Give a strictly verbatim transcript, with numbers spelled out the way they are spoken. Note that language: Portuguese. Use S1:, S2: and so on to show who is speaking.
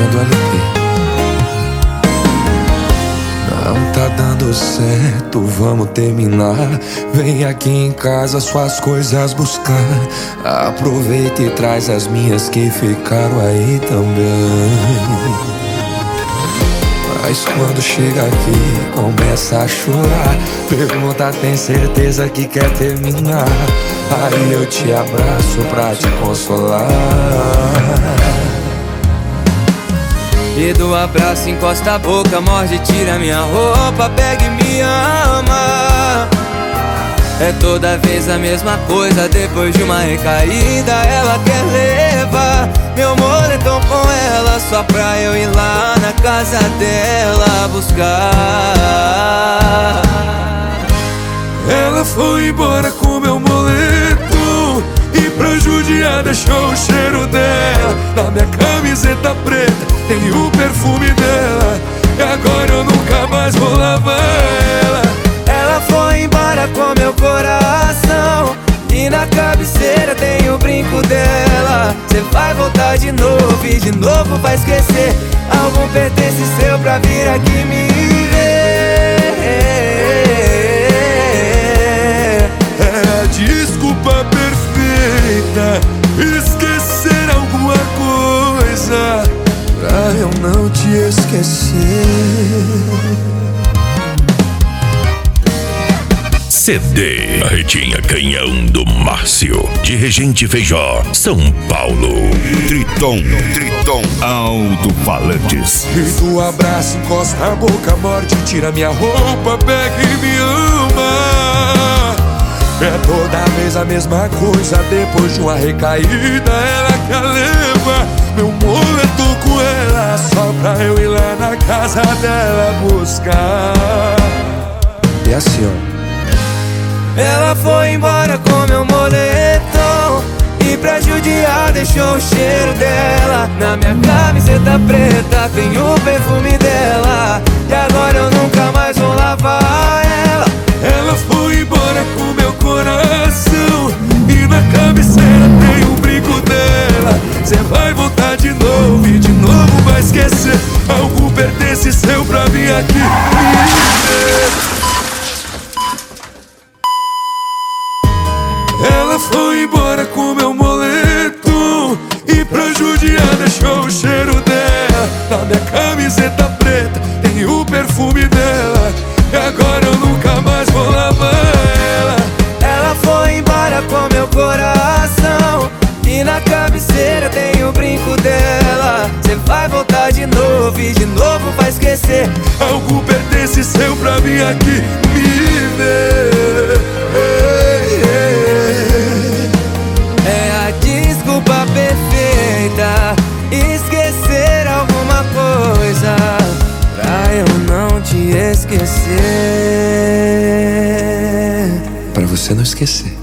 S1: João do L P. Não tá dando certo, vamos terminar. Vem aqui em casa suas coisas buscar. Aproveita e traz as minhas que ficaram aí também. Mas quando chega aqui, começa a chorar. Pergunta, tem certeza que quer terminar? Aí eu te abraço pra te consolar.
S2: E do abraço encosta a boca, morde, tira minha roupa, pega e me ama. É toda vez a mesma coisa, depois de uma recaída ela quer levar meu moletom com ela, só pra eu ir lá na casa dela buscar.
S1: Ela foi embora com meu moletom e pra judiar deixou o cheiro dela na minha camiseta preta, tem o perfume dela. E agora eu nunca mais vou lavar ela.
S2: Ela foi embora com meu coração e na cabeceira tem o brinco dela. Cê vai voltar de novo e de novo vai esquecer algum pertence seu pra vir aqui me ver.
S1: É a desculpa perfeita, esquecer alguma coisa pra eu não te esquecer.
S3: C D Carretinha Canhão do Márcio, de Regente Feijó, São Paulo. Triton, Triton Alto-Falantes.
S1: E do abraço encosta a boca, morde, tira minha roupa, pega e me ama. É toda vez a mesma coisa, depois de uma recaída ela quer levar meu moletom com ela, só pra eu ir lá na casa dela buscar. E assim, ó.
S2: Ela foi embora com meu moletom e pra judiar deixou o cheiro dela na minha camiseta preta, tem o perfume dela. E agora eu nunca mais vou lavar ela.
S1: Ela foi embora com meu coração e na cabeceira tem o brinco dela. Cê vai voltar de novo e de novo vai esquecer algo pertence seu pra mim aqui me ver. Ela foi embora com meu moletom e pra judiar deixou o cheiro dela na minha camiseta preta, tem o perfume dela. E agora eu nunca mais vou lavar ela.
S2: Ela foi embora com meu coração e na cabeceira tem o brinco dela. Cê vai voltar de novo e de novo vai esquecer
S1: algo pertence seu pra mim aqui me ver.
S2: Perfeita, esquecer alguma coisa pra eu não te esquecer.
S1: Pra você não esquecer.